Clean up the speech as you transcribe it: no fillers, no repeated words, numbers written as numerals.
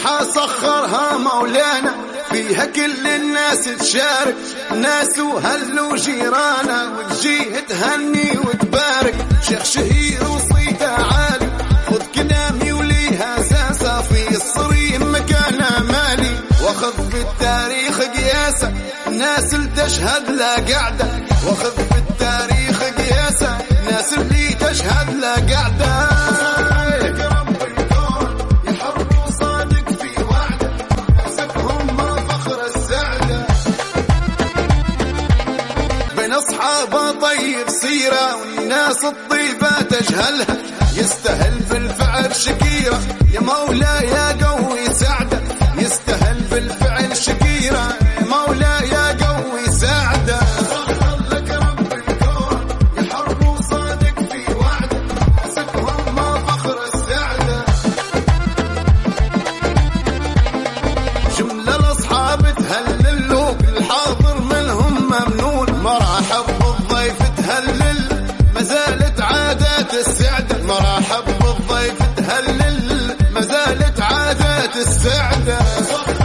فرحة سخرها مولانا، فيها كل الناس تشارك، ناس وهل وجيرانا، وتجي تهني وتبارك. شيخ شهير وصيته عالي، خذ كلامي وليها اساسه، في الصريم مكانه مالي، واخذ بالتاريخ قياسه، ناس اللي تشهد له قعده، واخذ بالتاريخ قياسه، ناس اللي تشهد له قعده. أصحابه طيب سيرة، والناس الطيبة تجهلها، يستاهل بالفعل شكيرة، يا مولاي يا قوي سعده، يستاهل بالفعل شكيرة، يا مولاي يا قوي سعده. سخر لك رب الكون يا حر وصادق في وعده، سكهم ما فخر السعده. جملة الأصحاب تهللوا، بالحاضر منهم ممنون، مرحب بالضيف تهلل، ما زالت عادات السعدة، مرحب بالضيف تهلل، ما زالت عادات السعدة.